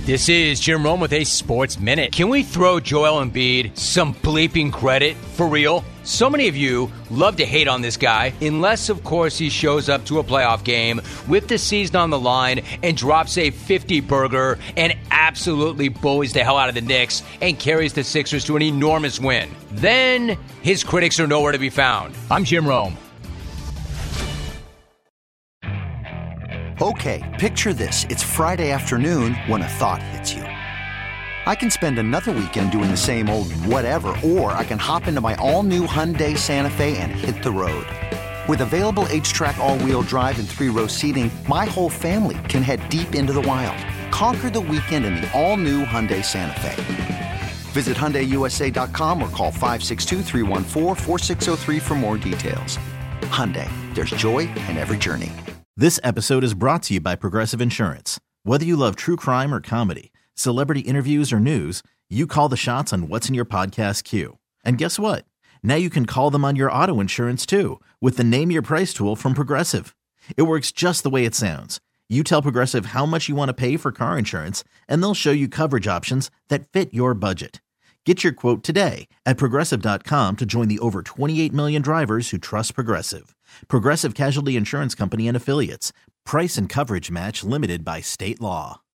This is Jim Rome with a Sports Minute. Can we throw Joel Embiid some bleeping credit for real? So many of you love to hate on this guy, unless, of course, he shows up to a playoff game with the season on the line and drops a 50-burger and absolutely bullies the hell out of the Knicks and carries the Sixers to an enormous win. Then his critics are nowhere to be found. I'm Jim Rome. Okay, picture this. It's Friday afternoon when a thought hits you. I can spend another weekend doing the same old whatever, or I can hop into my all-new Hyundai Santa Fe and hit the road. With available H-Track all-wheel drive and 3-row seating, my whole family can head deep into the wild. Conquer the weekend in the all-new Hyundai Santa Fe. Visit HyundaiUSA.com or call 562-314-4603 for more details. Hyundai, there's joy in every journey. This episode is brought to you by Progressive Insurance. Whether you love true crime or comedy, celebrity interviews or news, you call the shots on what's in your podcast queue. And guess what? Now you can call them on your auto insurance too with the Name Your Price tool from Progressive. It works just the way it sounds. You tell Progressive how much you want to pay for car insurance, and they'll show you coverage options that fit your budget. Get your quote today at Progressive.com to join the over 28 million drivers who trust Progressive. Progressive Casualty Insurance Company and Affiliates. Price and coverage match limited by state law.